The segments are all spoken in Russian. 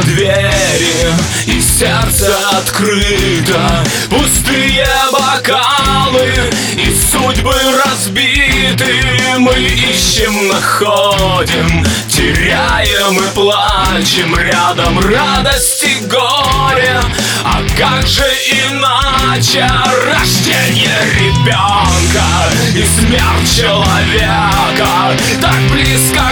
двери, и сердце открыто. Пустые бокалы и судьбы разбиты. Мы ищем, находим, теряем и плачем. Рядом радость и горе, а как же иначе? Рождение ребенка и смерть человека так близко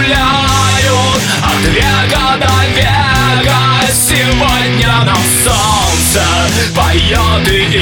гуляют от века до века. Сегодня нам солнце поет и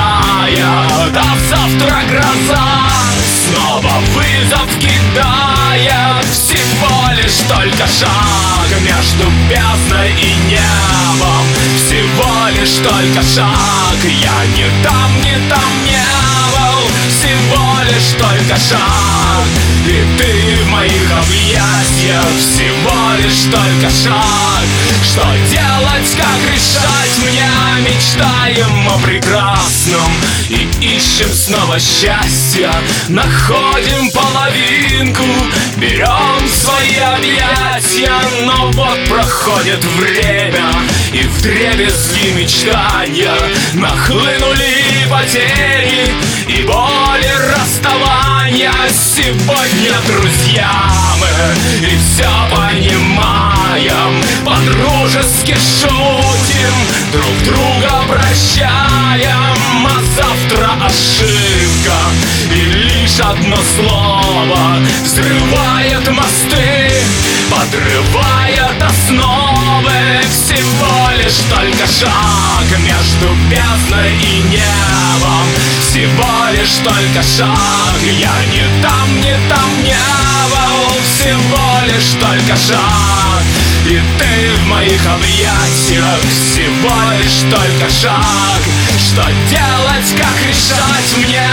играет, а завтра гроза снова вызов кидает. Всего лишь только шаг между бездной и небом. Всего лишь только шаг, я не там не был. Всего лишь только шаг, и ты в моих объятиях. Всего лишь только шаг. Что делать, как решать мне? Мечтаем о прекрасном и ищем снова счастье. Находим половинку, берем в свои объятия. Но вот проходит время, и вдребезги мечтания нахлынули потери и боли расставания. Сегодня друзья мы и все понимаем, по-дружески шутим, друг друга прощаем. А завтра ошибка, и лишь одно слово взрывает мосты, подрывает основы. Всего лишь только шаг между бездной и небом. Всего лишь только шаг, я не там не был. Всего лишь только шаг, и ты в моих объятиях. Всего лишь только шаг. Что делать, как решать мне?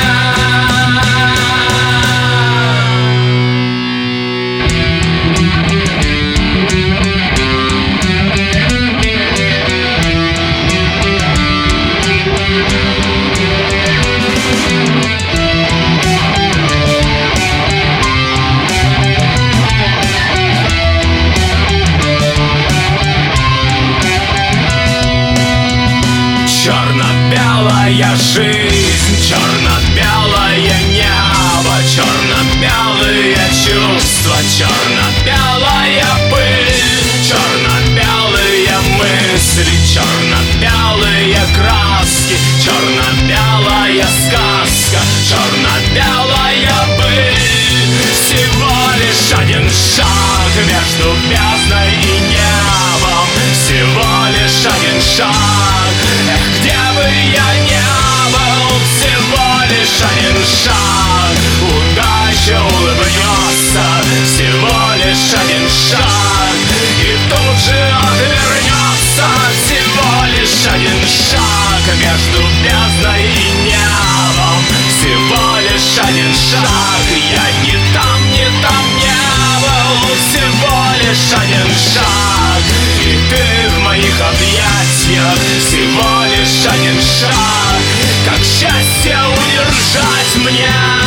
Черно-белая жизнь, черно-белое небо, черно-белые чувства, черно-белая пыль, черно-белые мысли, черно-белые краски, черно-белая сказка, черно-белая быль. Всего лишь один шаг между бездной и небом. Всего лишь один шаг, где бы я не был. Всего лишь один шаг, удача улыбнется. Всего лишь один шаг, и тут же отвернется. Всего лишь один шаг между бездной и небом. Всего лишь один шаг, я не там не был. Всего лишь один шаг, и ты в моих объятиях. Всего лишь один шаг, как счастье удержать мне.